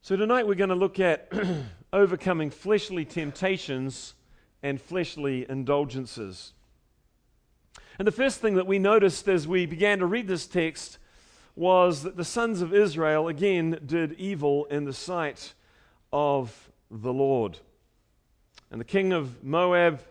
So tonight we're going to look at overcoming fleshly temptations and fleshly indulgences. And the first thing that we noticed as we began to read this text was that the sons of Israel again did evil in the sight of the Lord. And the king of Moab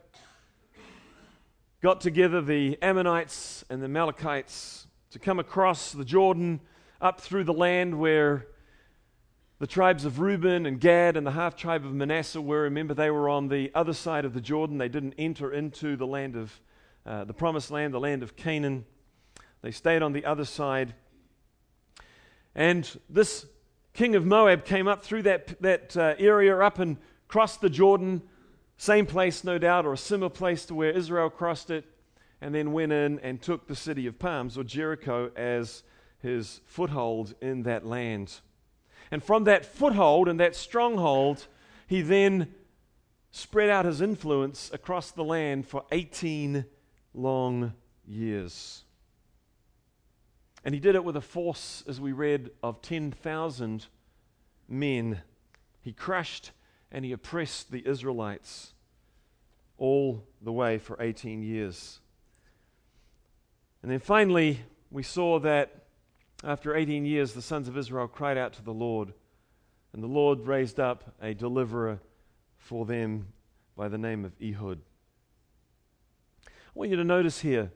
got together the Ammonites and the Amalekites to come across the Jordan up through the land where the tribes of Reuben and Gad and the half-tribe of Manasseh were. Remember, they were on the other side of the Jordan. They didn't enter into the land of the promised land, the land of Canaan. They stayed on the other side. And this king of Moab came up through that area up and crossed the Jordan, same place, no doubt, or a similar place to where Israel crossed it, and then went in and took the city of Palms, or Jericho, as his foothold in that land. And from that foothold and that stronghold, he then spread out his influence across the land for 18 long years. And he did it with a force, as we read, of 10,000 men. He crushed and he oppressed the Israelites all the way for 18 years. And then finally, we saw that after 18 years, the sons of Israel cried out to the Lord, and the Lord raised up a deliverer for them by the name of Ehud. I want you to notice here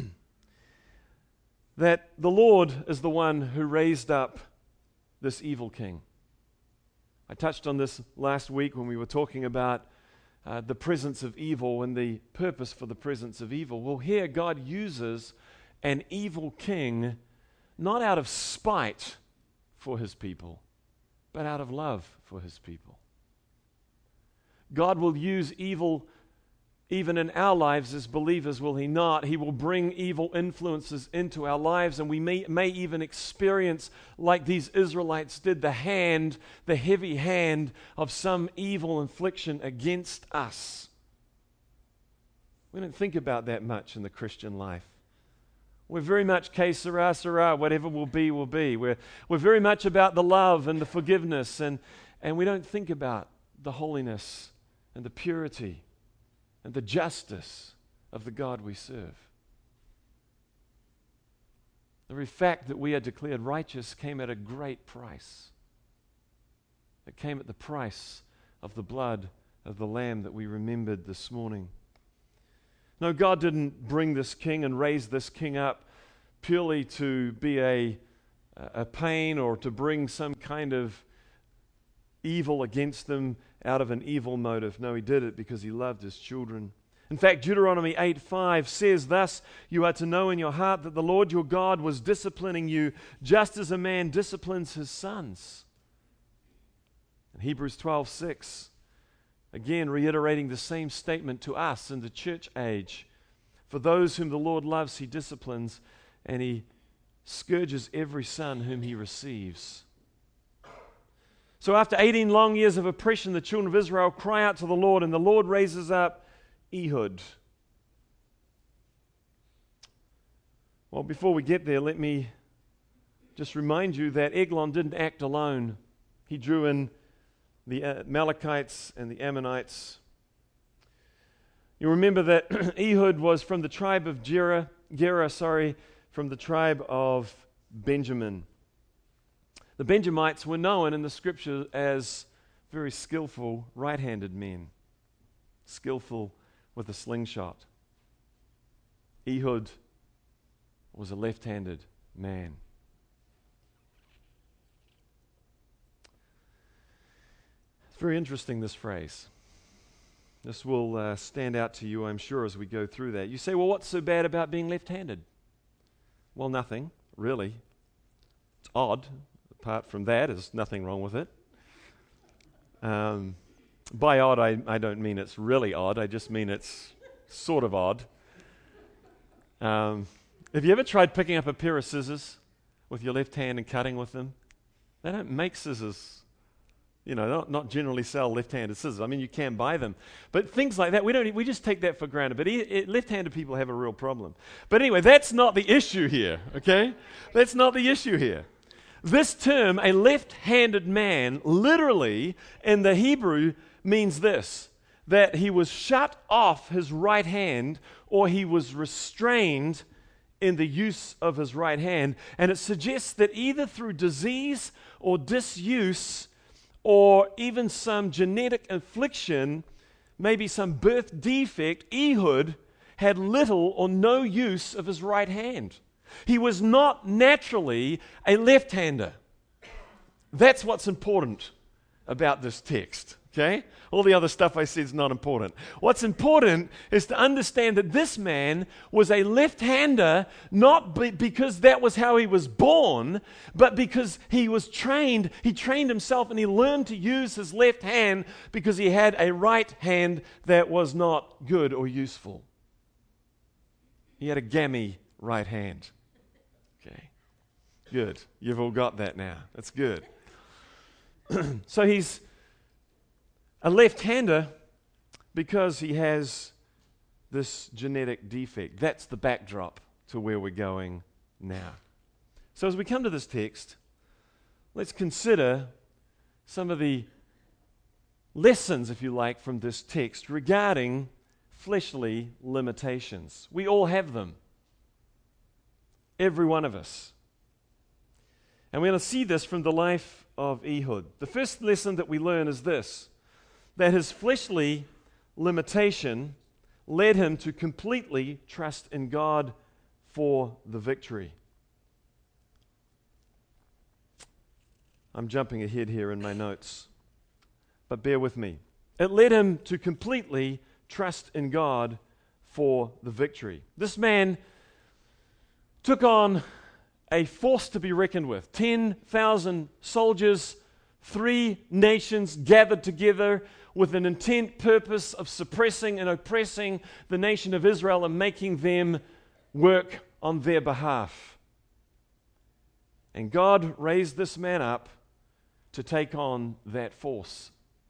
that the Lord is the one who raised up this evil king. I touched on this last week when we were talking about the presence of evil and the purpose for the presence of evil. Well, here God uses an evil king not out of spite for his people, but out of love for his people. God will use evil even in our lives as believers, will he not? He will bring evil influences into our lives, and we may even experience, like these Israelites did, the heavy hand of some evil infliction against us. We don't think about that much in the Christian life. We're very much que sera, sera, whatever will be, will be. We're very much about the love and the forgiveness, and we don't think about the holiness and the purity and the justice of the God we serve. The very fact that we are declared righteous came at a great price. It came at the price of the blood of the Lamb that we remembered this morning. No, God didn't bring this king and raise this king up purely to be a pain or to bring some kind of evil against them out of an evil motive. No, he did it because he loved his children. In fact, Deuteronomy 8:5 says, "Thus you are to know in your heart that the Lord your God was disciplining you just as a man disciplines his sons." In Hebrews 12:6, again reiterating the same statement to us in the church age. For those whom the Lord loves, he disciplines, and he scourges every son whom he receives. So after 18 long years of oppression, the children of Israel cry out to the Lord, and the Lord raises up Ehud. Well, before we get there, let me just remind you that Eglon didn't act alone. He drew in the Amalekites and the Ammonites. You remember that Ehud was from the tribe of Gera, from the tribe of Benjamin. The Benjamites were known in the scripture as very skillful right-handed men, skillful with a slingshot. Ehud was a left-handed man. It's very interesting, this phrase. This will stand out to you, I'm sure, as we go through that. You say, well, what's so bad about being left-handed? Well, nothing, really. It's odd. Apart from that, there's nothing wrong with it. By odd, I don't mean it's really odd. I just mean it's sort of odd. Have you ever tried picking up a pair of scissors with your left hand and cutting with them? They don't make scissors. You know, not generally sell left-handed scissors. I mean, you can buy them. But things like that, we just take that for granted. But left-handed people have a real problem. But anyway, that's not the issue here, okay? That's not the issue here. This term, a left-handed man, literally in the Hebrew means this, that he was shut off his right hand, or he was restrained in the use of his right hand. And it suggests that either through disease or disuse, or even some genetic affliction, maybe some birth defect, Ehud had little or no use of his right hand. He was not naturally a left-hander. That's what's important about this text, okay? All the other stuff I said is not important. What's important is to understand that this man was a left-hander, not because that was how he was born, but because he was trained. He trained himself and he learned to use his left hand because he had a right hand that was not good or useful. He had a gammy right hand. Okay, good. You've all got that now. That's good. So he's a left-hander because he has this genetic defect. That's the backdrop to where we're going now. So as we come to this text, let's consider some of the lessons, if you like, from this text regarding fleshly limitations. We all have them. Every one of us. And we're going to see this from the life of Ehud. The first lesson that we learn is this, that his fleshly limitation led him to completely trust in God for the victory. I'm jumping ahead here in my notes, but bear with me. It led him to completely trust in God for the victory. This man took on a force to be reckoned with. 10,000 soldiers, 3 nations gathered together with an intent purpose of suppressing and oppressing the nation of Israel and making them work on their behalf. And God raised this man up to take on that force.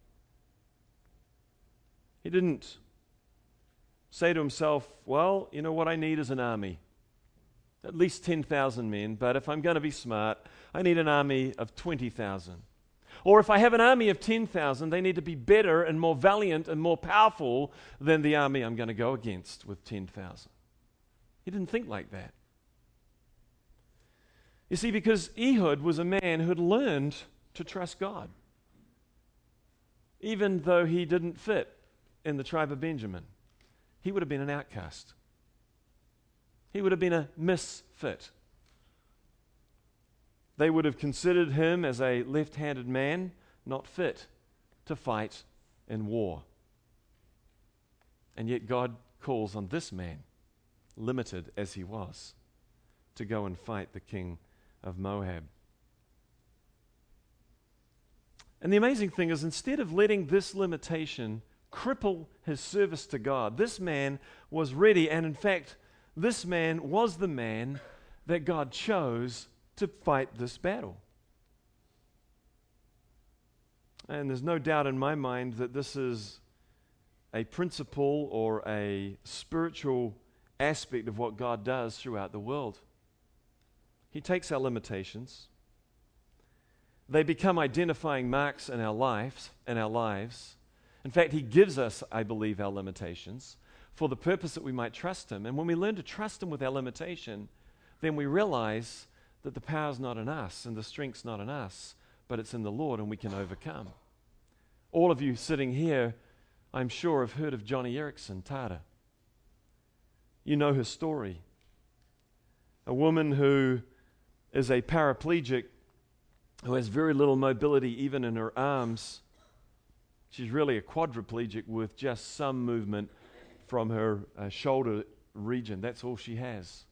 He didn't say to himself, well, you know what I need is an army. At least 10,000 men, but if I'm going to be smart, I need an army of 20,000. Or if I have an army of 10,000, they need to be better and more valiant and more powerful than the army I'm going to go against with 10,000. He didn't think like that. You see, because Ehud was a man who had learned to trust God, even though he didn't fit in the tribe of Benjamin. He would have been an outcast. He would have been a misfit. They would have considered him as a left-handed man, not fit to fight in war. And yet God calls on this man, limited as he was, to go and fight the king of Moab. And the amazing thing is, instead of letting this limitation cripple his service to God, this man was ready, and in fact, this man was the man that God chose to fight this battle. And there's no doubt in my mind that this is a principle or a spiritual aspect of what God does throughout the world. He takes our limitations. They become identifying marks in our lives. In fact, He gives us, I believe, our limitations for the purpose that we might trust Him. And when we learn to trust Him with our limitation, then we realize that the power's not in us and the strength's not in us, but it's in the Lord, and we can overcome. All of you sitting here, I'm sure, have heard of Johnny Erickson Tada. You know her story. A woman who is a paraplegic, who has very little mobility even in her arms. She's really a quadriplegic with just some movement from her shoulder region. That's all she has.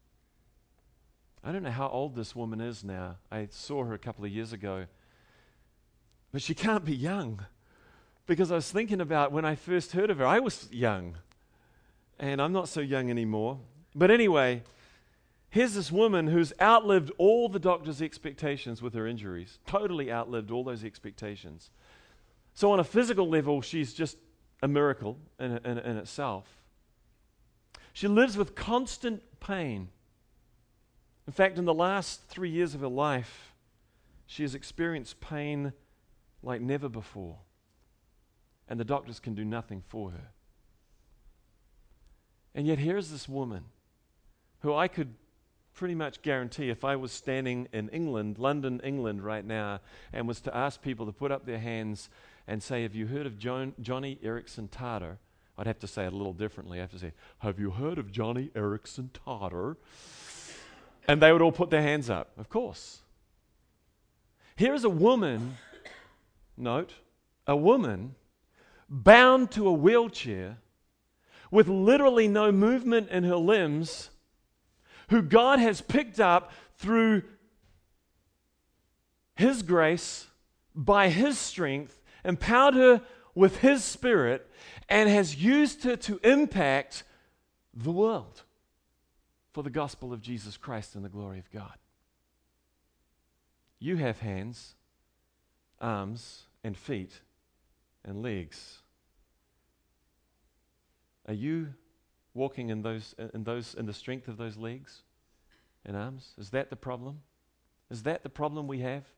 I don't know how old this woman is now. I saw her a couple of years ago. But she can't be young, because I was thinking about when I first heard of her, I was young. And I'm not so young anymore. But anyway, here's this woman who's outlived all the doctor's expectations with her injuries. Totally outlived all those expectations. So on a physical level, she's just a miracle in itself. She lives with constant pain. In fact, in the last 3 years of her life, She has experienced pain like never before, and the doctors can do nothing for her. And yet here is this woman who I could pretty much guarantee, if I was standing in England, London, England right now, and was to ask people to put up their hands and say, have you heard of Johnny Erickson Tada? I'd have to say it a little differently. I have to say, have you heard of Johnny Erickson Tada? And they would all put their hands up, of course. Here is a woman, note, a woman bound to a wheelchair with literally no movement in her limbs, who God has picked up through His grace, by His strength, empowered her with His Spirit, and has used her to impact the world for the gospel of Jesus Christ and the glory of God. You have hands, arms, and feet, and legs. Are you walking in the strength of those legs and arms? Is that the problem? Is that the problem we have?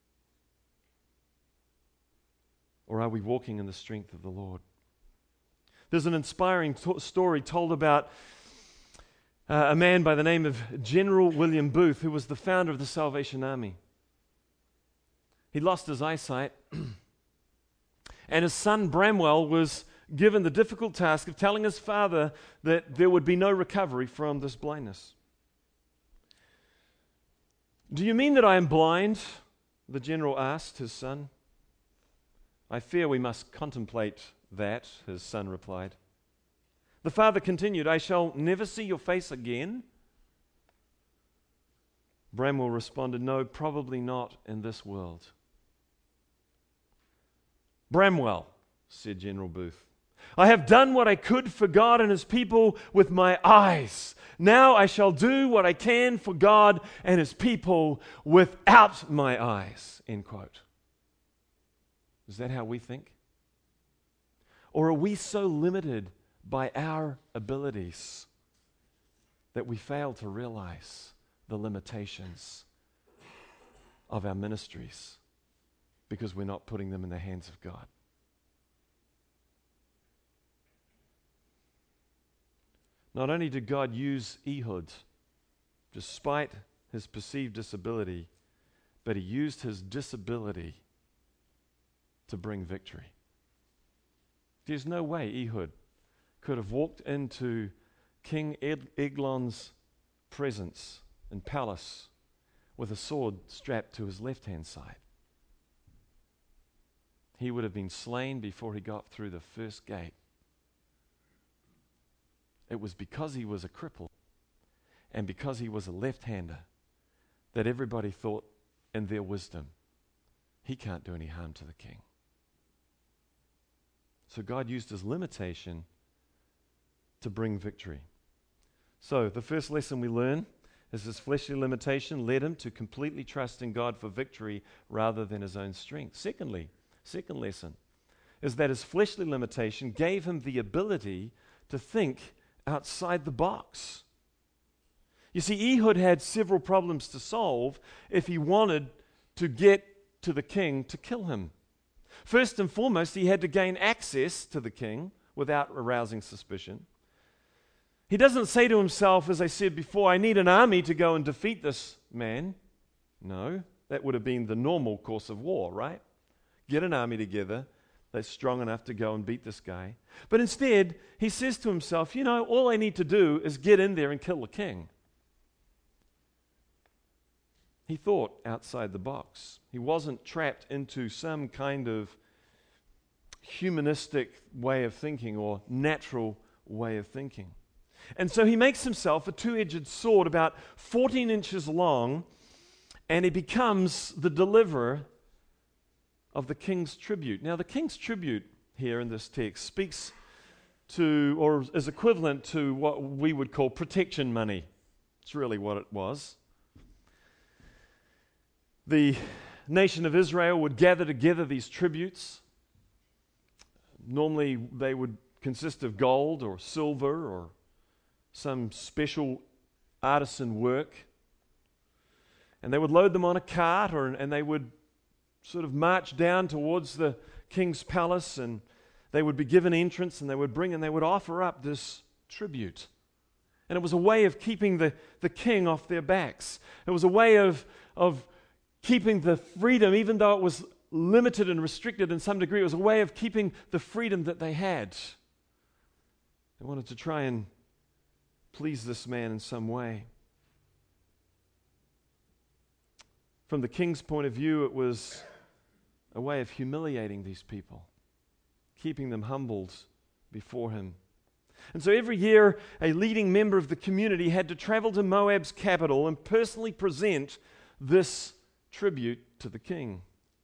Or are we walking in the strength of the Lord? There's an inspiring story told about a man by the name of General William Booth, who was the founder of the Salvation Army. He lost his eyesight, and his son Bramwell was given the difficult task of telling his father that there would be no recovery from this blindness. "Do you mean that I am blind?" the general asked his son. "I fear we must contemplate that," his son replied. The father continued, "I shall never see your face again?" Bramwell responded, "No, probably not in this world." "Bramwell," said General Booth, "I have done what I could for God and His people with my eyes. Now I shall do what I can for God and His people without my eyes." End quote. Is that how we think? Or are we so limited by our abilities that we fail to realize the limitations of our ministries because we're not putting them in the hands of God? Not only did God use Ehud despite his perceived disability, but He used his disability to bring victory. There's no way Ehud could have walked into King Eglon's presence and palace with a sword strapped to his left-hand side. He would have been slain before he got through the first gate. It was because he was a cripple and because he was a left-hander that everybody thought in their wisdom, he can't do any harm to the king. So God used his limitation to bring victory. So the first lesson we learn is his fleshly limitation led him to completely trust in God for victory rather than his own strength. Second lesson is that his fleshly limitation gave him the ability to think outside the box. You see, Ehud had several problems to solve if he wanted to get to the king to kill him. First and foremost, he had to gain access to the king without arousing suspicion. He doesn't say to himself, as I said before, I need an army to go and defeat this man. No, that would have been the normal course of war, right? Get an army together that's strong enough to go and beat this guy. But instead, he says to himself, all I need to do is get in there and kill the king. He thought outside the box. He wasn't trapped into some kind of humanistic way of thinking or natural way of thinking. And so he makes himself a two-edged sword about 14 inches long, and he becomes the deliverer of the king's tribute. Now, the king's tribute here in this text speaks to, or is equivalent to, what we would call protection money. It's really what it was. The nation of Israel would gather together these tributes. Normally, they would consist of gold or silver or some special artisan work. And they would load them on a cart, and they would sort of march down towards the king's palace, and they would be given entrance, and they would offer up this tribute. And it was a way of keeping the king off their backs. It was a way of keeping the freedom, even though it was limited and restricted in some degree. It was a way of keeping the freedom that they had. They wanted to try and please this man in some way. From the king's point of view, it was a way of humiliating these people, keeping them humbled before him. And so every year, a leading member of the community had to travel to Moab's capital and personally present this tribute to the king.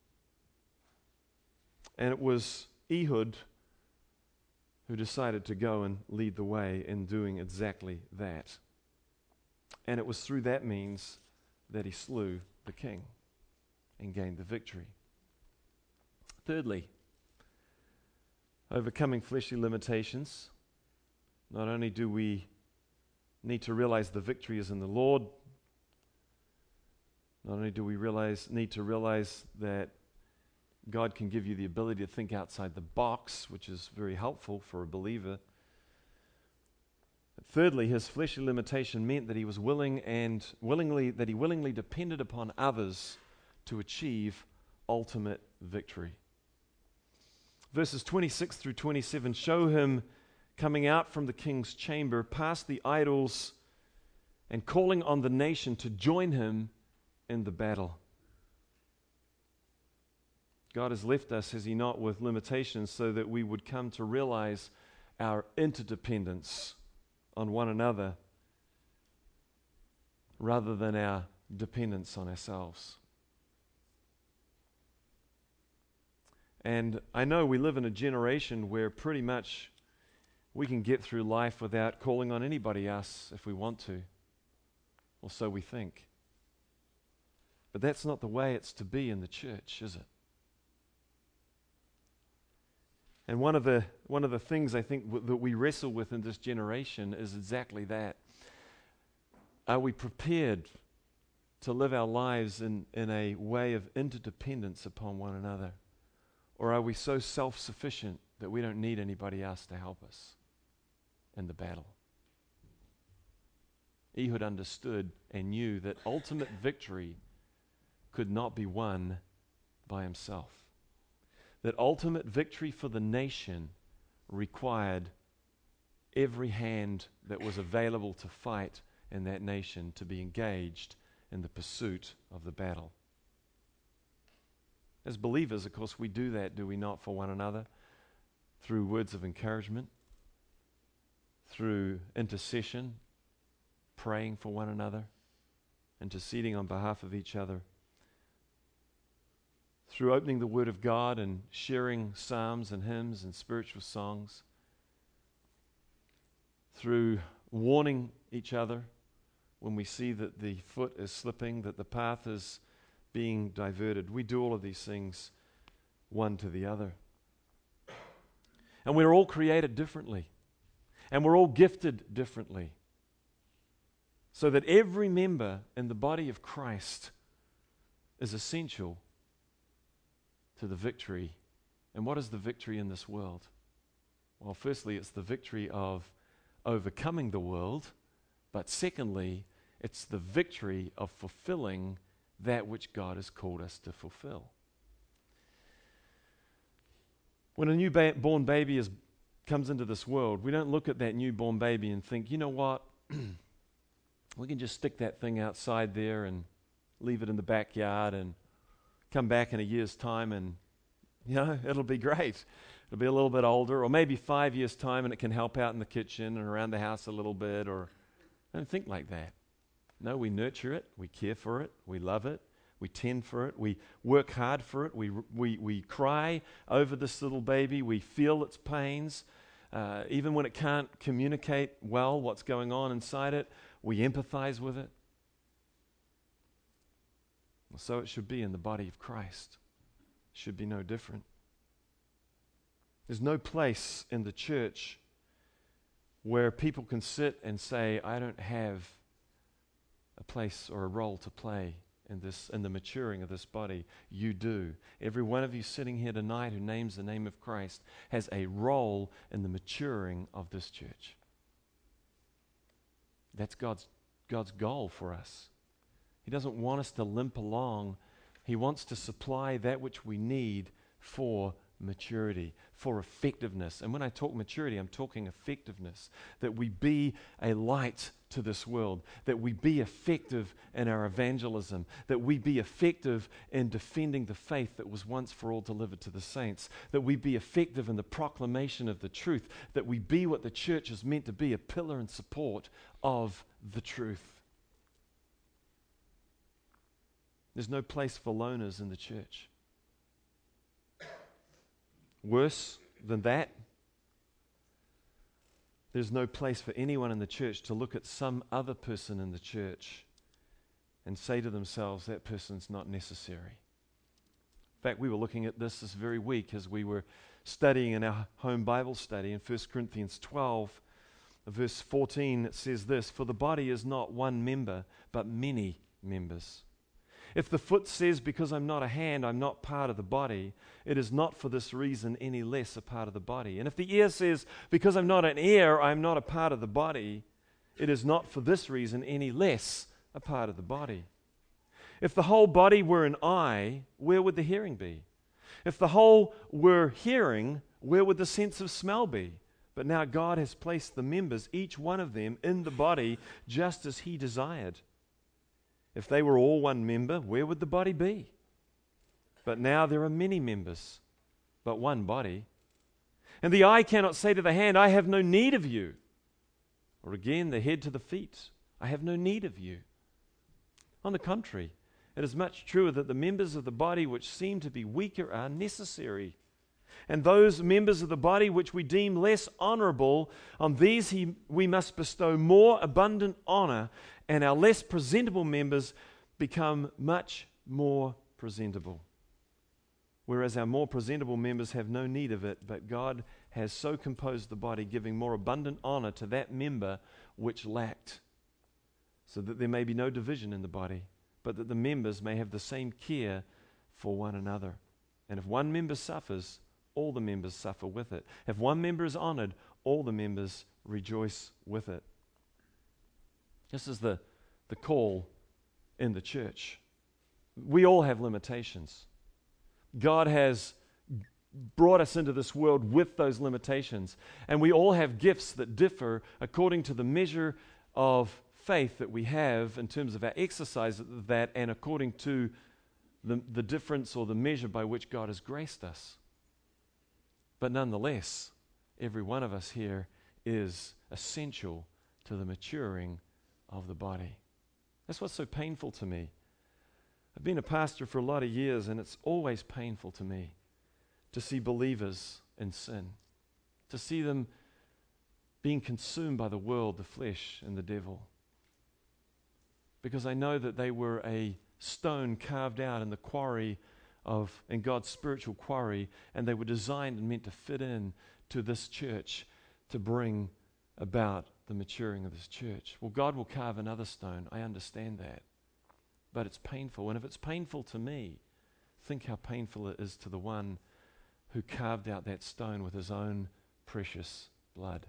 And it was Ehud who decided to go and lead the way in doing exactly that. And it was through that means that he slew the king and gained the victory. Thirdly, overcoming fleshly limitations. Not only do we need to realize the victory is in the Lord, not only do we need to realize that God can give you the ability to think outside the box, which is very helpful for a believer. But thirdly, his fleshly limitation meant that he was willingly depended upon others to achieve ultimate victory. Verses 26 through 27 show him coming out from the king's chamber, past the idols, and calling on the nation to join him in the battle. God has left us, has He not, with limitations so that we would come to realize our interdependence on one another rather than our dependence on ourselves. And I know we live in a generation where pretty much we can get through life without calling on anybody else if we want to, or so we think. But that's not the way it's to be in the church, is it? And one of the things I think that we wrestle with in this generation is exactly that. Are we prepared to live our lives in a way of interdependence upon one another? Or are we so self-sufficient that we don't need anybody else to help us in the battle? Ehud understood and knew that ultimate victory could not be won by himself. That ultimate victory for the nation required every hand that was available to fight in that nation to be engaged in the pursuit of the battle. As believers, of course, we do that, do we not, for one another? Through words of encouragement, through intercession, praying for one another, interceding on behalf of each other, through opening the Word of God and sharing psalms and hymns and spiritual songs, through warning each other when we see that the foot is slipping, that the path is being diverted. We do all of these things one to the other. And we're all created differently. And we're all gifted differently. So that every member in the body of Christ is essential to the victory. And what is the victory in this world? Well, firstly, it's the victory of overcoming the world. But secondly, it's the victory of fulfilling that which God has called us to fulfill. When a newborn baby comes into this world, we don't look at that newborn baby and think, you know what, we can just stick that thing outside there and leave it in the backyard and come back in a year's time and, it'll be great. It'll be a little bit older, or maybe 5 years' time, and it can help out in the kitchen and around the house a little bit, or I don't think like that. No, we nurture it, we care for it, we love it, we tend for it, we work hard for it, we cry over this little baby, we feel its pains. Even when it can't communicate well what's going on inside it, we empathize with it. So it should be in the body of Christ. It should be no different. There's no place in the church where people can sit and say, I don't have a place or a role to play in the maturing of this body. You do. Every one of you sitting here tonight who names the name of Christ has a role in the maturing of this church. That's God's goal for us. He doesn't want us to limp along. He wants to supply that which we need for maturity, for effectiveness. And when I talk maturity, I'm talking effectiveness. That we be a light to this world. That we be effective in our evangelism. That we be effective in defending the faith that was once for all delivered to the saints. That we be effective in the proclamation of the truth. That we be what the church is meant to be, a pillar and support of the truth. There's no place for loners in the church. Worse than that, there's no place for anyone in the church to look at some other person in the church and say to themselves, that person's not necessary. In fact, we were looking at this very week as we were studying in our home Bible study in 1 Corinthians 12, verse 14. It says this, "For the body is not one member, but many members. If the foot says, because I'm not a hand, I'm not part of the body, it is not for this reason any less a part of the body. And if the ear says, because I'm not an ear, I'm not a part of the body, it is not for this reason any less a part of the body. If the whole body were an eye, where would the hearing be? If the whole were hearing, where would the sense of smell be? But now God has placed the members, each one of them, in the body just as He desired. If they were all one member, where would the body be? But now there are many members, but one body. And the eye cannot say to the hand, I have no need of you. Or again, the head to the feet, I have no need of you. On the contrary, it is much truer that the members of the body which seem to be weaker are necessary. And those members of the body which we deem less honorable, on these we must bestow more abundant honor, and our less presentable members become much more presentable. Whereas our more presentable members have no need of it, but God has so composed the body, giving more abundant honor to that member which lacked, so that there may be no division in the body, but that the members may have the same care for one another. And if one member suffers, all the members suffer with it. If one member is honored, all the members rejoice with it. This is the call in the church. We all have limitations. God has brought us into this world with those limitations, and we all have gifts that differ according to the measure of faith that we have in terms of our exercise of that, and according to the difference or the measure by which God has graced us. But nonetheless, every one of us here is essential to the maturing of the body. That's what's so painful to me. I've been a pastor for a lot of years, and it's always painful to me to see believers in sin, to see them being consumed by the world, the flesh, and the devil. Because I know that they were a stone carved out in the quarry in God's spiritual quarry, and they were designed and meant to fit in to this church to bring about the maturing of this church. Well, God will carve another stone. I understand that. But it's painful. And if it's painful to me, think how painful it is to the one who carved out that stone with his own precious blood.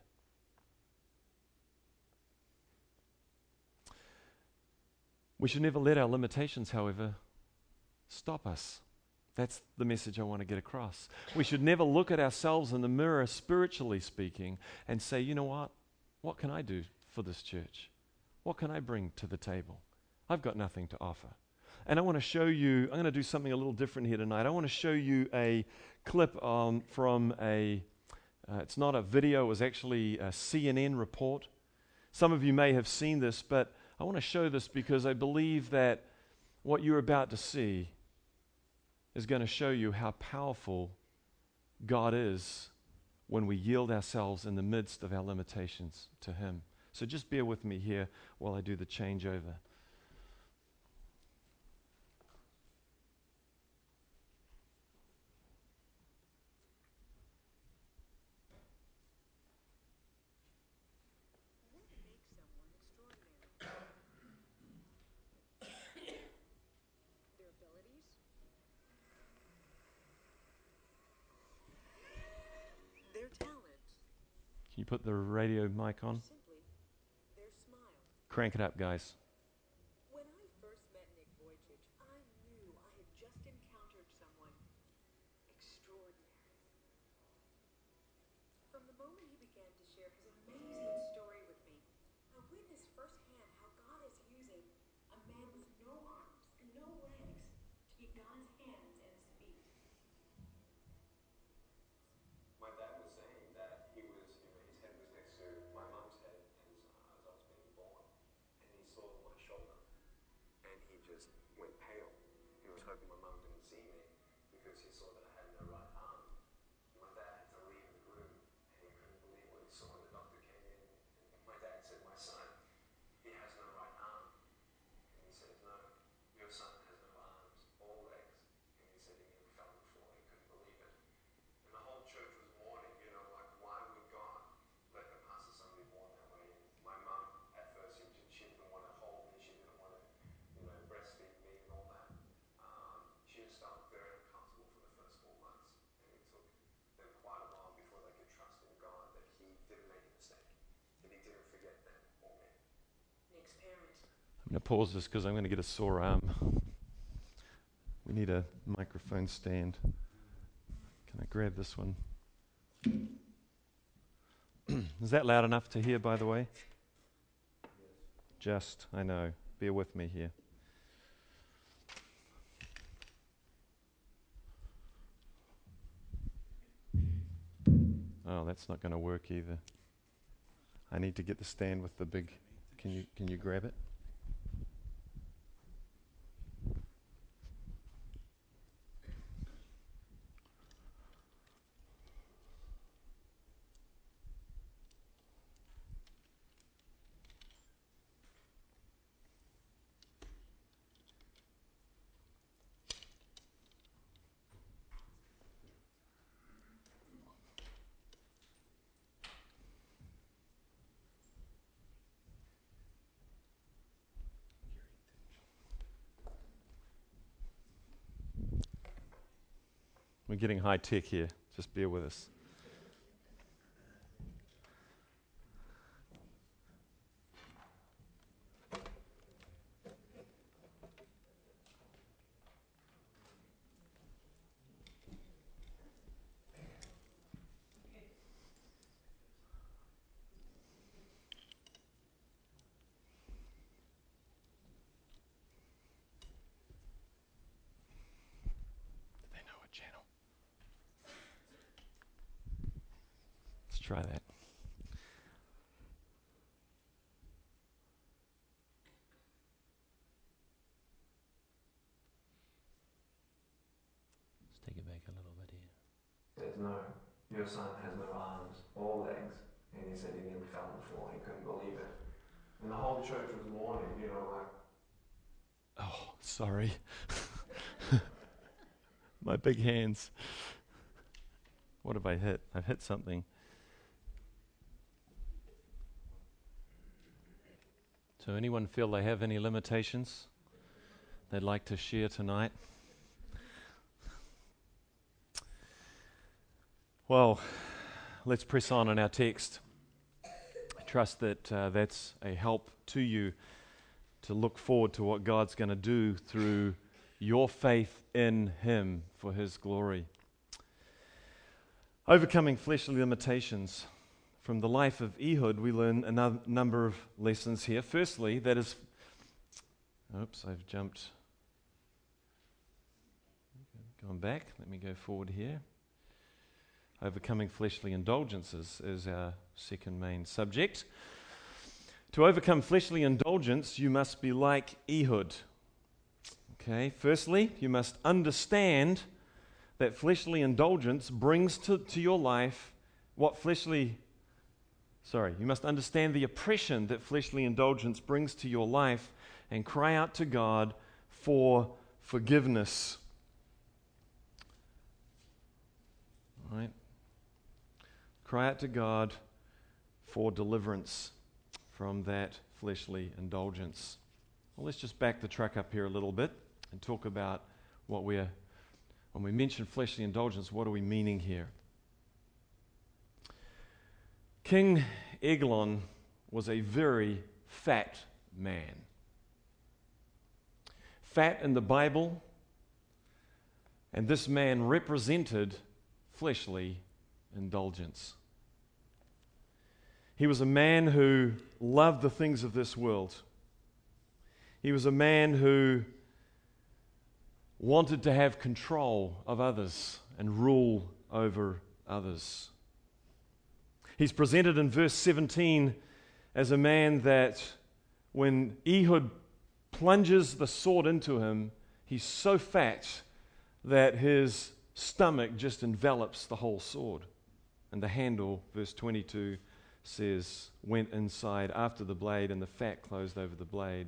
We should never let our limitations, however, stop us. That's the message I want to get across. We should never look at ourselves in the mirror, spiritually speaking, and say, you know what? What can I do for this church? What can I bring to the table? I've got nothing to offer. And I want to show you, I'm going to do something a little different here tonight. I want to show you a clip from it's not a video, it was actually a CNN report. Some of you may have seen this, but I want to show this because I believe that what you're about to see is going to show you how powerful God is when we yield ourselves in the midst of our limitations to Him. So just bear with me here while I do the changeover. you put the radio mic on? Simply, their smile. Crank it up, guys. When I first met Nick Vujicic, I knew I had just encountered someone extraordinary. From the moment he began to share his amazing story with me, I witnessed firsthand how God is using a man with no arms and no legs to be God's hands and his feet. My dad was saying that he was, his head was next to my mum's head as I was being born, and he saw my shoulder, and he just went pale. He was hoping my mum didn't see me because he saw that I had no right arm. My dad had to leave the room, and he couldn't believe what he saw when the doctor came in. My dad said, "My son, he has no right arm." And he said, "No, your son has no arms or legs." And he said he nearly fell on the floor. He couldn't believe it. And the whole church was mourning, like, why would God let the pastor somebody born that way? And my mum, at first, she didn't want to hold me, she didn't want to, breastfeed me and all that. She just felt very uncomfortable for the first 4 months. And it took them quite a while before they could trust in God that he didn't make a mistake, that he didn't forget them or me. Nick's parents. I'm going to pause this because I'm going to get a sore arm. We need a microphone stand. Can I grab this one? Is that loud enough to hear, by the way? Just, I know. Bear with me here. Oh, that's not going to work either. I need to get the stand with the big... Can you grab it? We're getting high tech here. Just bear with us. Do they know what channel? Let's try that. Let's take it back a little bit here. Said, "No, your son has no arms or legs." And he said he nearly fell on the floor. He couldn't believe it. And the whole church was mourning, like... Oh, sorry. My big hands. What have I hit? I've hit something. So anyone feel they have any limitations they'd like to share tonight? Well, let's press on in our text. I trust that that's a help to you to look forward to what God's going to do through your faith in Him for His glory. Overcoming fleshly limitations. From the life of Ehud, we learn a number of lessons here. Firstly, that is... Oops, I've jumped. Going back. Let me go forward here. Overcoming fleshly indulgences is our second main subject. To overcome fleshly indulgence, you must be like Ehud. Okay, firstly, you must understand that fleshly indulgence brings to your life what fleshly... you must understand the oppression that fleshly indulgence brings to your life and cry out to God for forgiveness. All right? Cry out to God for deliverance from that fleshly indulgence. Well, let's just back the truck up here a little bit and talk about when we mention fleshly indulgence, what are we meaning here? King Eglon was a very fat man. Fat in the Bible, and this man represented fleshly indulgence. He was a man who loved the things of this world. He was a man who wanted to have control of others and rule over others. He's presented in verse 17 as a man that when Ehud plunges the sword into him, he's so fat that his stomach just envelops the whole sword. And the handle, verse 22, says, went inside after the blade, and the fat closed over the blade.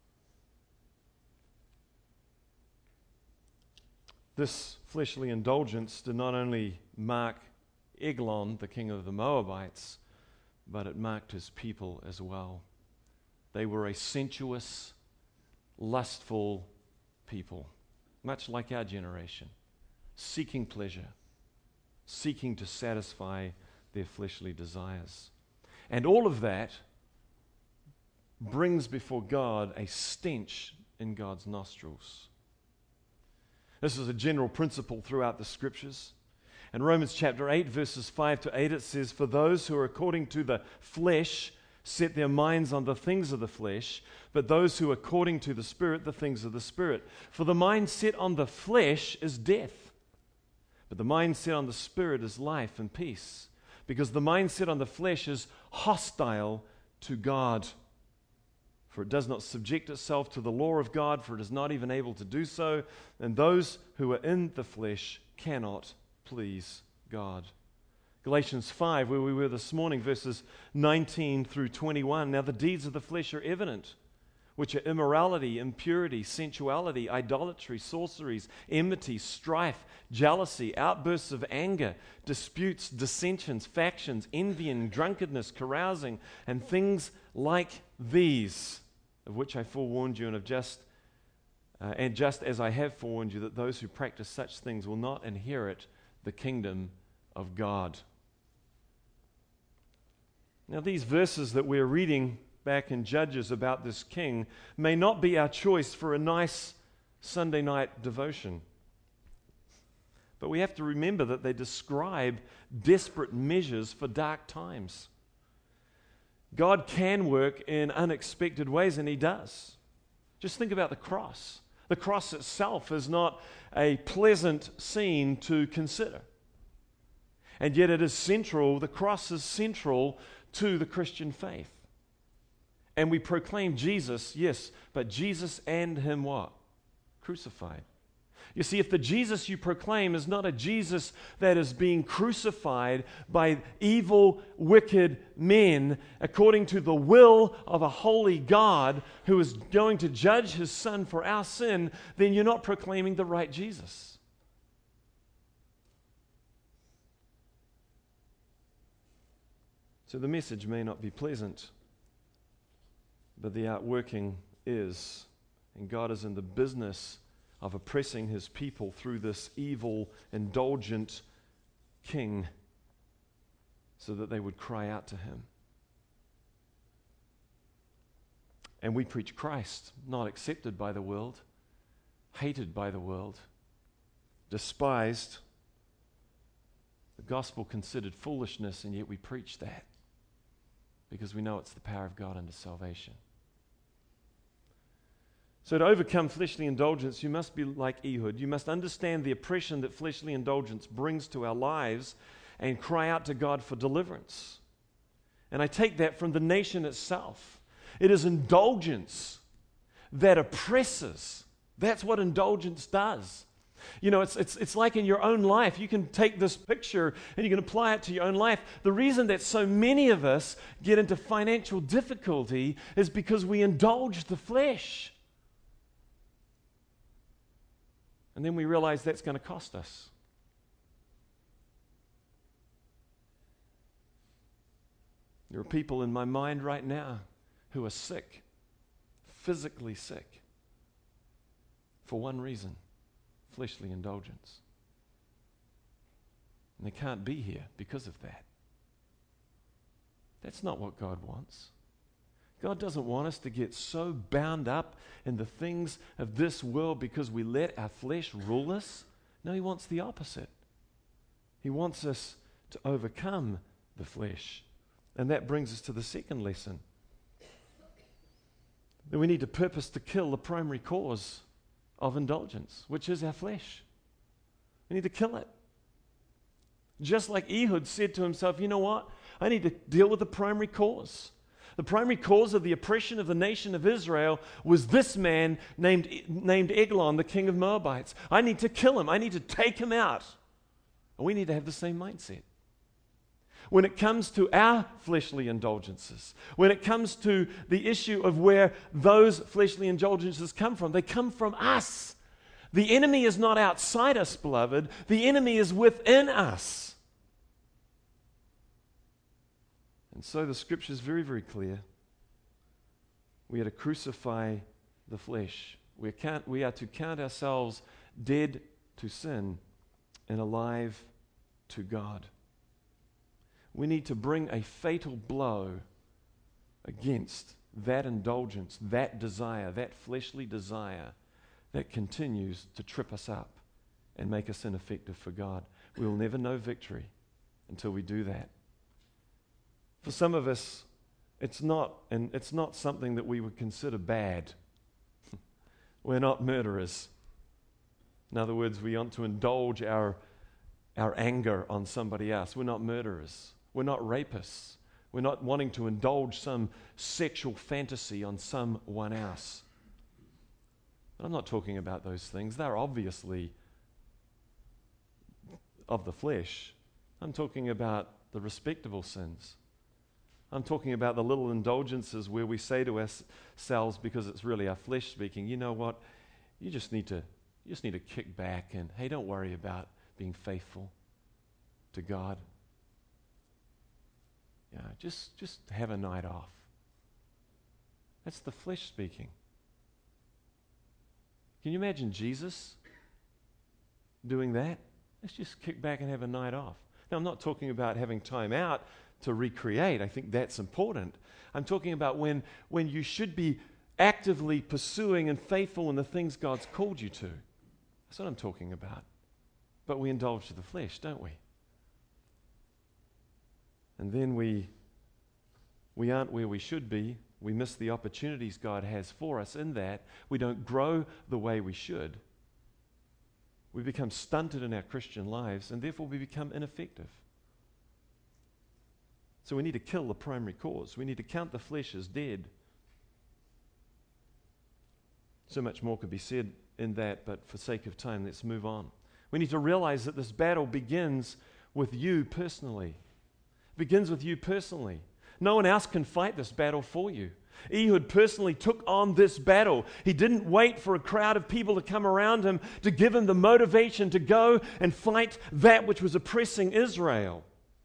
This fleshly indulgence did not only mark Eglon, the king of the Moabites, but it marked his people as well. They were a sensuous, lustful people, much like our generation, seeking pleasure, seeking to satisfy their fleshly desires. And all of that brings before God a stench in God's nostrils. This is a general principle throughout the Scriptures. In Romans chapter 8, verses 5 to 8, it says, "For those who are according to the flesh set their minds on the things of the flesh, but those who are according to the Spirit, the things of the Spirit. For the mind set on the flesh is death, but the mind set on the Spirit is life and peace. Because the mind set on the flesh is hostile to God. For it does not subject itself to the law of God, for it is not even able to do so. And those who are in the flesh cannot please God." Galatians 5, where we were this morning, verses 19 through 21. "Now the deeds of the flesh are evident, which are immorality, impurity, sensuality, idolatry, sorceries, enmity, strife, jealousy, outbursts of anger, disputes, dissensions, factions, envying, drunkenness, carousing, and things like these, of which I forewarned you, and just as I have forewarned you, that those who practice such things will not inherit the kingdom of God." Now, these verses that we're reading back in Judges about this king may not be our choice for a nice Sunday night devotion. But we have to remember that they describe desperate measures for dark times. God can work in unexpected ways, and He does. Just think about the cross. The cross itself is not a pleasant scene to consider. And yet it is central, the cross is central to the Christian faith. And we proclaim Jesus, yes, but Jesus and Him what? Crucified. You see, if the Jesus you proclaim is not a Jesus that is being crucified by evil, wicked men according to the will of a holy God who is going to judge His Son for our sin, then you're not proclaiming the right Jesus. So the message may not be pleasant, but the outworking is, and God is in the business of oppressing His people through this evil, indulgent king so that they would cry out to Him. And we preach Christ, not accepted by the world, hated by the world, despised, the gospel considered foolishness, and yet we preach that because we know it's the power of God unto salvation. So to overcome fleshly indulgence, you must be like Ehud. You must understand the oppression that fleshly indulgence brings to our lives and cry out to God for deliverance. And I take that from the nation itself. It is indulgence that oppresses. That's what indulgence does. You know, it's like in your own life. You can take this picture and you can apply it to your own life. The reason that so many of us get into financial difficulty is because we indulge the flesh. And then we realize that's going to cost us. There are people in my mind right now who are sick, physically sick, for one reason: fleshly indulgence. And they can't be here because of that. That's not what God wants. God doesn't want us to get so bound up in the things of this world because we let our flesh rule us. No, He wants the opposite. He wants us to overcome the flesh. And that brings us to the second lesson. That we need to purpose to kill the primary cause of indulgence, which is our flesh. We need to kill it. Just like Ehud said to himself, you know what? I need to deal with the primary cause. The primary cause of the oppression of the nation of Israel was this man named Eglon, the king of Moabites. I need to kill him. I need to take him out. And we need to have the same mindset. When it comes to our fleshly indulgences, when it comes to the issue of where those fleshly indulgences come from, they come from us. The enemy is not outside us, beloved. The enemy is within us. And so the scripture is very, very clear. We are to crucify the flesh. We are to count ourselves dead to sin and alive to God. We need to bring a fatal blow against that indulgence, that desire, that fleshly desire that continues to trip us up and make us ineffective for God. We will never know victory until we do that. For some of us, it's not something that we would consider bad. We're not murderers. In other words, we want to indulge our anger on somebody else. We're not murderers. We're not rapists. We're not wanting to indulge some sexual fantasy on someone else. But I'm not talking about those things. They're obviously of the flesh. I'm talking about the respectable sins. I'm talking about the little indulgences where we say to ourselves, because it's really our flesh speaking, you know what? You just need to kick back and, hey, don't worry about being faithful to God. Yeah, just have a night off. That's the flesh speaking. Can you imagine Jesus doing that? Let's just kick back and have a night off. Now, I'm not talking about having time out to recreate. I think that's important. I'm talking about when you should be actively pursuing and faithful in the things God's called you to. That's what I'm talking about. But we indulge to the flesh, don't we? And then we aren't where we should be. We miss the opportunities God has for us in that. We don't grow the way we should. We become stunted in our Christian lives, and therefore we become ineffective. So we need to kill the primary cause. We need to count the flesh as dead. So much more could be said in that, but for sake of time, let's move on. We need to realize that this battle begins with you personally. It begins with you personally. No one else can fight this battle for you. Ehud personally took on this battle. He didn't wait for a crowd of people to come around him to give him the motivation to go and fight that which was oppressing Israel.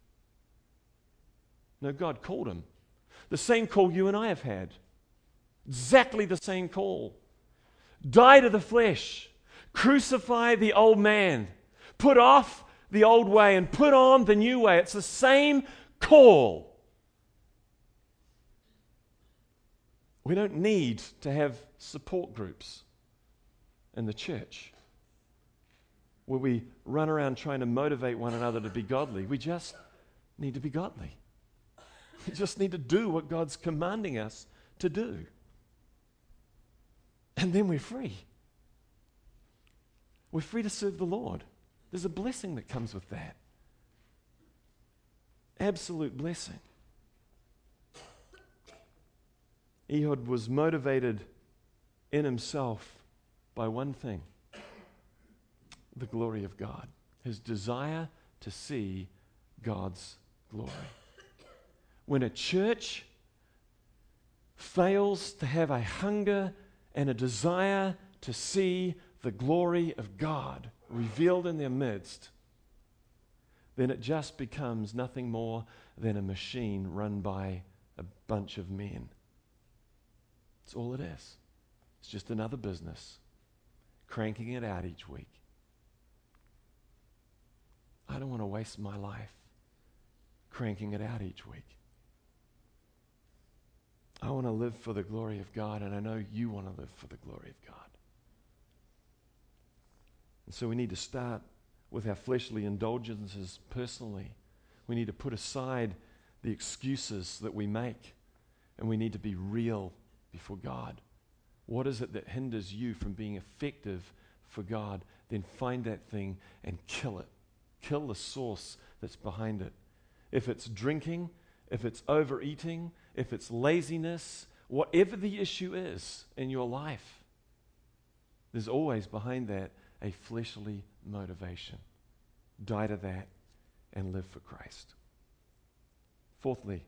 No, God called him. The same call you and I have had. Exactly the same call. Die to the flesh. Crucify the old man. Put off the old way and put on the new way. It's the same call. We don't need to have support groups in the church where we run around trying to motivate one another to be godly. We just need to be godly. We just need to do what God's commanding us to do. And then we're free. We're free to serve the Lord. There's a blessing that comes with that. Absolute blessing. Ehud was motivated in himself by one thing: the glory of God. His desire to see God's glory. When a church fails to have a hunger and a desire to see the glory of God revealed in their midst, then it just becomes nothing more than a machine run by a bunch of men. That's all it is. It's just another business, cranking it out each week. I don't want to waste my life cranking it out each week. I want to live for the glory of God, and I know you want to live for the glory of God. And so we need to start with our fleshly indulgences personally. We need to put aside the excuses that we make, and we need to be real before God. What is it that hinders you from being effective for God? Then find that thing and kill it. Kill the source that's behind it. If it's drinking, if it's overeating, if it's laziness, whatever the issue is in your life, there's always behind that a fleshly motivation. Die to that and live for Christ. Fourthly,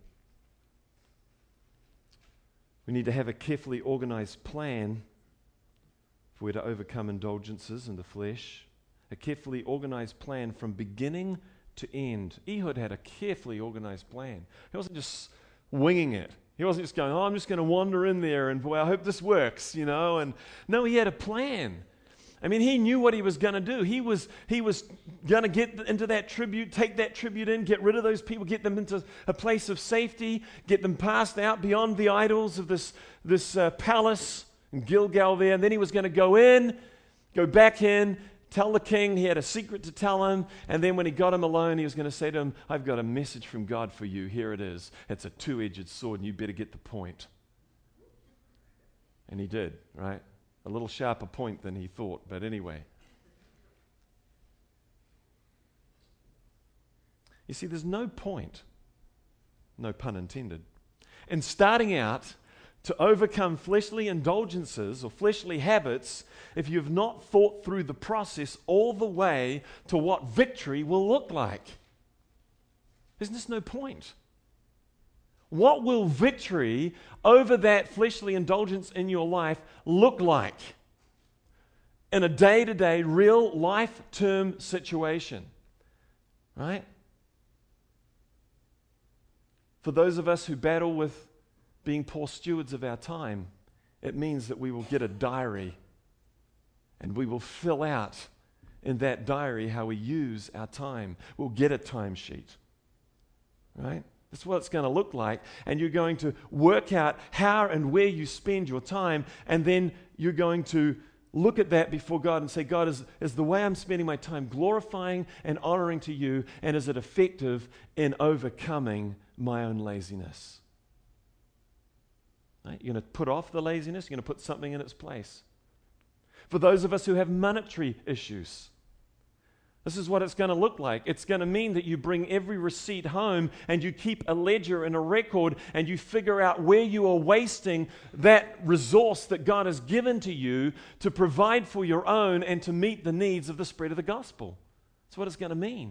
we need to have a carefully organized plan if we're to overcome indulgences in the flesh. A carefully organized plan from beginning to end. Ehud had a carefully organized plan. He wasn't just winging it. He wasn't just going, I'm just going to wander in there and boy, I hope this works, And no, he had a plan. I mean, he knew what he was going to do. He was going to get into that tribute, take that tribute in, get rid of those people, get them into a place of safety, get them passed out beyond the idols of this palace in Gilgal there. And then he was going to go back in, tell the king he had a secret to tell him. And then when he got him alone, he was going to say to him, I've got a message from God for you. Here it is. It's a two-edged sword, and you better get the point. And he did, right? A little sharper point than he thought, but anyway. You see, there's no point, no pun intended, in starting out to overcome fleshly indulgences or fleshly habits if you've not thought through the process all the way to what victory will look like. There's just no point. What will victory over that fleshly indulgence in your life look like in a day-to-day, real life-term situation? Right? For those of us who battle with being poor stewards of our time, it means that we will get a diary and we will fill out in that diary how we use our time. We'll get a timesheet. Right? That's what it's going to look like. And you're going to work out how and where you spend your time. And then you're going to look at that before God and say, God, is the way I'm spending my time glorifying and honoring to you? And is it effective in overcoming my own laziness? Right? You're going to put off the laziness. You're going to put something in its place. For those of us who have monetary issues, this is what it's going to look like. It's going to mean that you bring every receipt home and you keep a ledger and a record and you figure out where you are wasting that resource that God has given to you to provide for your own and to meet the needs of the spread of the gospel. That's what it's going to mean.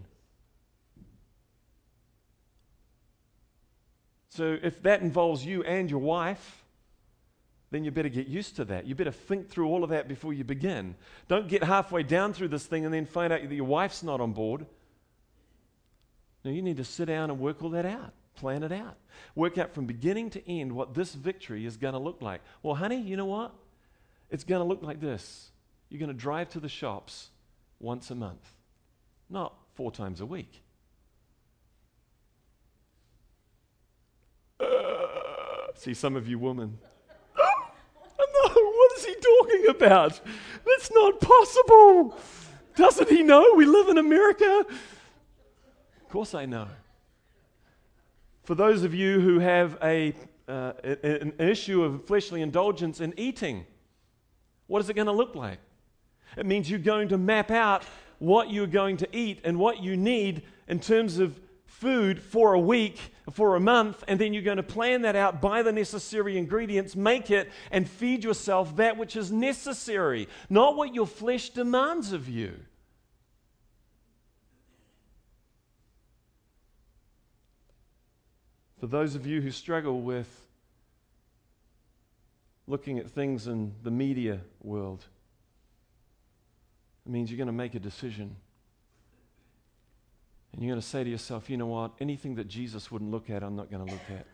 So if that involves you and your wife, then you better get used to that. You better think through all of that before you begin. Don't get halfway down through this thing and then find out that your wife's not on board. No, you need to sit down and work all that out. Plan it out. Work out from beginning to end what this victory is going to look like. Well, honey, you know what? It's going to look like this. You're going to drive to the shops once a month, not 4 times a week. See some of you women. What is he talking about? That's not possible. Doesn't he know we live in America? Of course I know. For those of you who have an issue of fleshly indulgence in eating, what is it going to look like? It means you're going to map out what you're going to eat and what you need in terms of food for a week, for a month, and then you're going to plan that out, buy the necessary ingredients, make it, and feed yourself that which is necessary, not what your flesh demands of you. For those of you who struggle with looking at things in the media world, it means you're going to make a decision. And you're going to say to yourself, you know what? Anything that Jesus wouldn't look at, I'm not going to look at.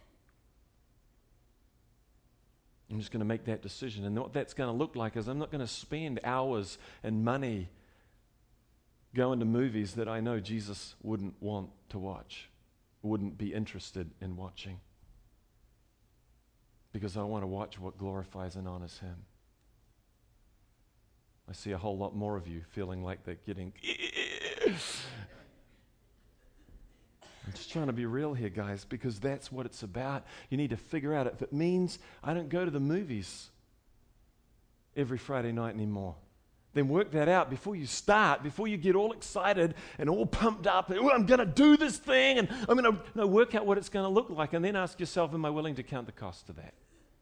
I'm just going to make that decision. And what that's going to look like is I'm not going to spend hours and money going to movies that I know Jesus wouldn't want to watch, wouldn't be interested in watching. because I want to watch what glorifies and honors Him. I see a whole lot more of you feeling like they're getting... I'm just trying to be real here, guys, because that's what it's about. You need to figure out if it means I don't go to the movies every Friday night anymore. Then work that out before you start, before you get all excited and all pumped up. And, I'm going to do this thing, and I'm going to work out what it's going to look like, and then ask yourself, am I willing to count the cost of that?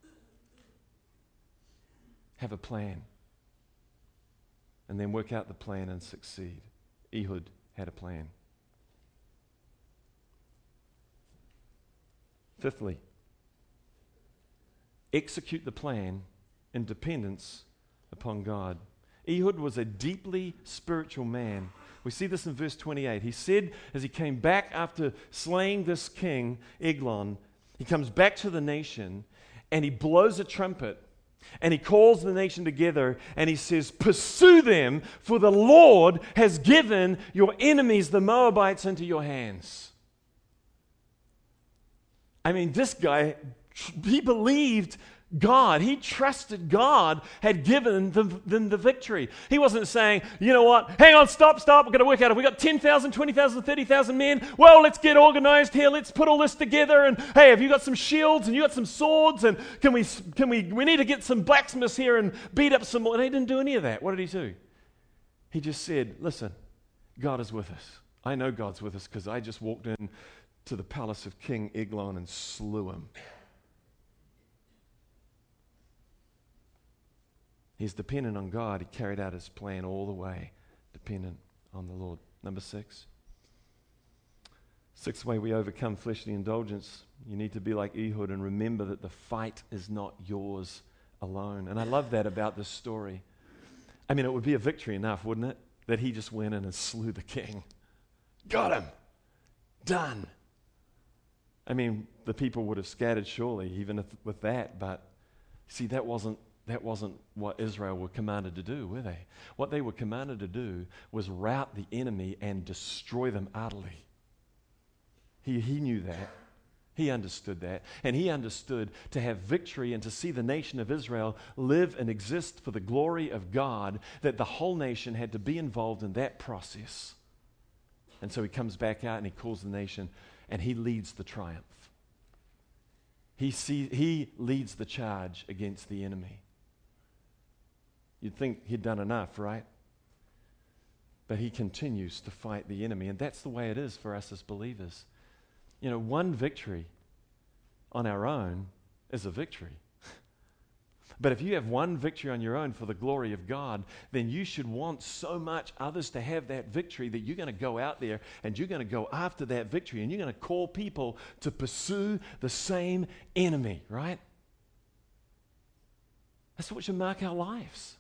Have a plan. And then work out the plan and succeed. Ehud had a plan. Fifthly, execute the plan in dependence upon God. Ehud was a deeply spiritual man. We see this in verse 28. He said, as he came back after slaying this king, Eglon, he comes back to the nation and he blows a trumpet and he calls the nation together and he says, pursue them, for the Lord has given your enemies, the Moabites, into your hands. I mean, this guy, he believed God. He trusted God had given them the victory. He wasn't saying, you know what, hang on, stop, we're going to work out it. We've got 10,000, 20,000, 30,000 men. Well, let's get organized here. Let's put all this together. And hey, have you got some shields and you got some swords? And we need to get some blacksmiths here and beat up some more. And he didn't do any of that. What did he do? He just said, listen, God is with us. I know God's with us because I just walked in to the palace of King Eglon and slew him. He's dependent on God. He carried out his plan all the way, dependent on the Lord. Number 6. Sixth way we overcome fleshly indulgence. You need to be like Ehud and remember that the fight is not yours alone. And I love that about this story. I mean, it would be a victory enough, wouldn't it? That he just went in and slew the king. Got him. Done. I mean, the people would have scattered surely, even with that. But see, that wasn't what Israel were commanded to do, were they? What they were commanded to do was rout the enemy and destroy them utterly. He knew that. He understood that. And he understood to have victory and to see the nation of Israel live and exist for the glory of God, that the whole nation had to be involved in that process. And so he comes back out and he calls the nation and he leads the triumph. He leads the charge against the enemy. You'd think he'd done enough, right? But he continues to fight the enemy. And that's the way it is for us as believers. You know, one victory on our own is a victory. But if you have one victory on your own for the glory of God, then you should want so much others to have that victory that you're going to go out there and you're going to go after that victory and you're going to call people to pursue the same enemy, right? That's what should mark our lives.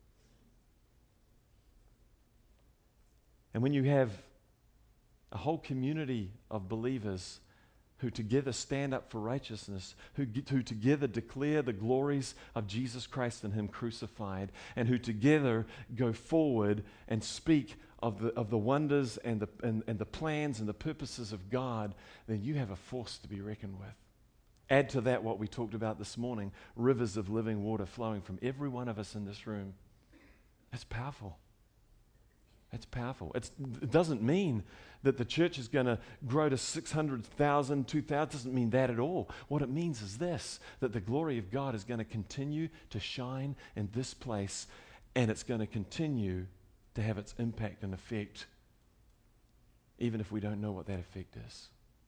And when you have a whole community of believers who together stand up for righteousness, who together declare the glories of Jesus Christ and Him crucified, and who together go forward and speak of the wonders and the plans and the purposes of God, then you have a force to be reckoned with. Add to that what we talked about this morning, rivers of living water flowing from every one of us in this room. That's powerful. That's powerful. It doesn't mean that the church is going to grow to 600,000, 2,000. It doesn't mean that at all. What it means is this, that the glory of God is going to continue to shine in this place, and it's going to continue to have its impact and effect, even if we don't know what that effect is.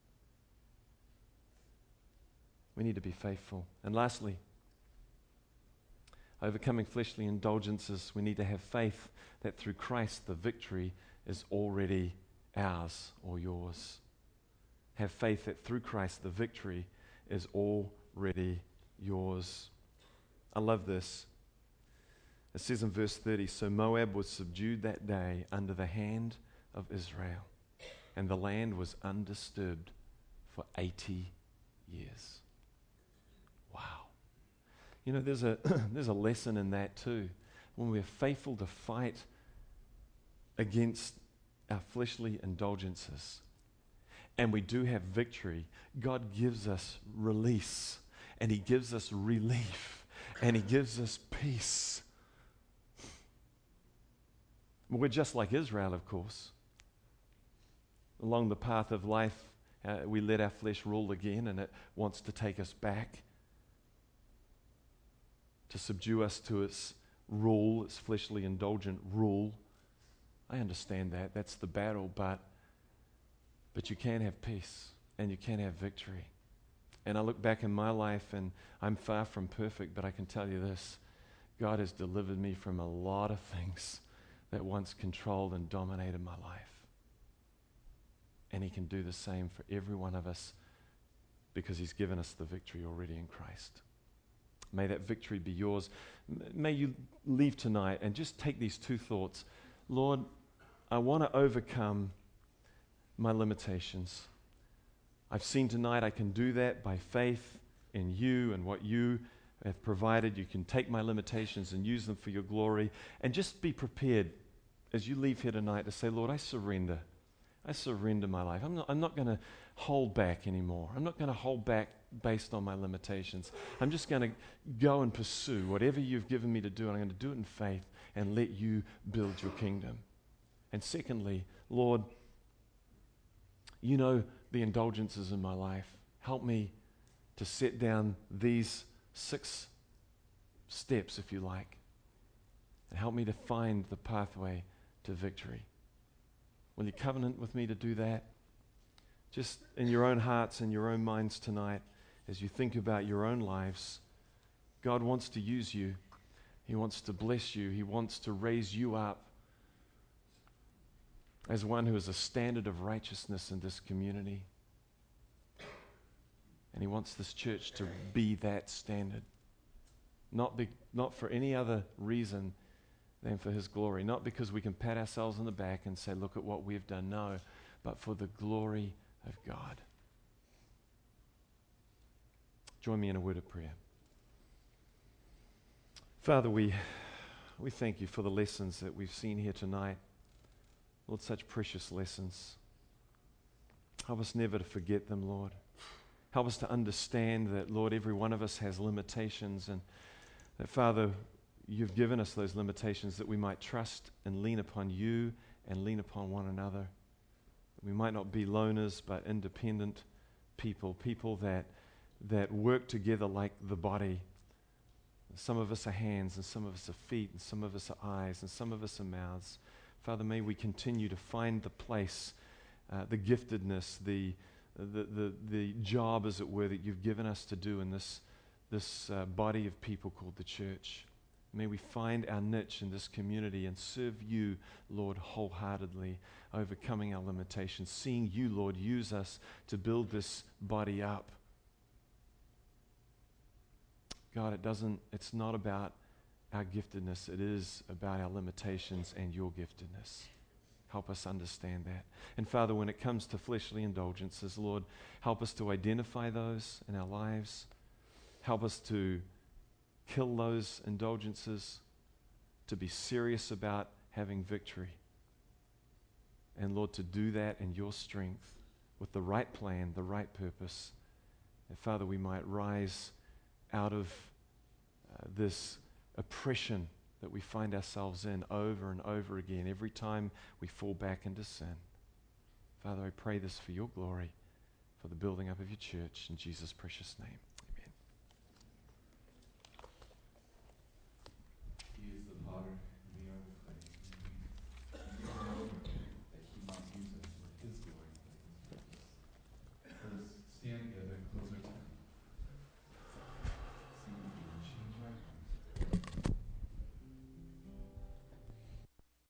We need to be faithful. And lastly, overcoming fleshly indulgences, we need to have faith that through Christ the victory is already ours or yours. Have faith that through Christ the victory is already yours. I love this. It says in verse 30, so Moab was subdued that day under the hand of Israel, and the land was undisturbed for 80 years. Wow. You know, there's a lesson in that too. When we're faithful to fight against our fleshly indulgences, and we do have victory, God gives us release and He gives us relief, and He gives us peace. We're just like Israel, of course. Along the path of life, we let our flesh rule again, and it wants to take us back, to subdue us to its rule, its fleshly indulgent rule. I understand that. That's the battle, but you can have peace, and you can have victory. And I look back in my life, and I'm far from perfect, but I can tell you this: God has delivered me from a lot of things that once controlled and dominated my life. And He can do the same for every one of us because He's given us the victory already in Christ. May that victory be yours. May you leave tonight and just take these two thoughts. Lord, I want to overcome my limitations. I've seen tonight I can do that by faith in You and what You have provided. You can take my limitations and use them for Your glory. And just be prepared as you leave here tonight to say, Lord, I surrender. I surrender my life. I'm not going to hold back anymore. I'm not going to hold back based on my limitations. I'm just going to go and pursue whatever You've given me to do, and I'm going to do it in faith and let You build Your kingdom. And secondly, Lord, You know the indulgences in my life. Help me to set down these 6 steps, if you like, and help me to find the pathway to victory. Will You covenant with me to do that? Just in your own hearts and your own minds tonight, as you think about your own lives, God wants to use you. He wants to bless you. He wants to raise you up as one who is a standard of righteousness in this community. And He wants this church to be that standard. Not for any other reason than for His glory. Not because we can pat ourselves on the back and say, look at what we've done. No, but for the glory of God. Join me in a word of prayer. Father, we thank You for the lessons that we've seen here tonight. Lord, such precious lessons. Help us never to forget them, Lord. Help us to understand that, Lord, every one of us has limitations, and that, Father, You've given us those limitations that we might trust and lean upon You and lean upon one another. We might not be loners, but independent people that work together like the body. Some of us are hands, and some of us are feet, and some of us are eyes, and some of us are mouths. Father, may we continue to find the place, the giftedness, the job, as it were, that You've given us to do in this body of people called the church. May we find our niche in this community and serve You, Lord, wholeheartedly, overcoming our limitations, seeing You, Lord, use us to build this body up. God, it's not about our giftedness. It is about our limitations and Your giftedness. Help us understand that. And Father, when it comes to fleshly indulgences, Lord, help us to identify those in our lives. Help us to kill those indulgences, to be serious about having victory. And Lord, to do that in Your strength with the right plan, the right purpose. And Father, we might rise out of this oppression that we find ourselves in over and over again every time we fall back into sin. Father, I pray this for Your glory, for the building up of Your church, in Jesus' precious name. Amen. He is the potter.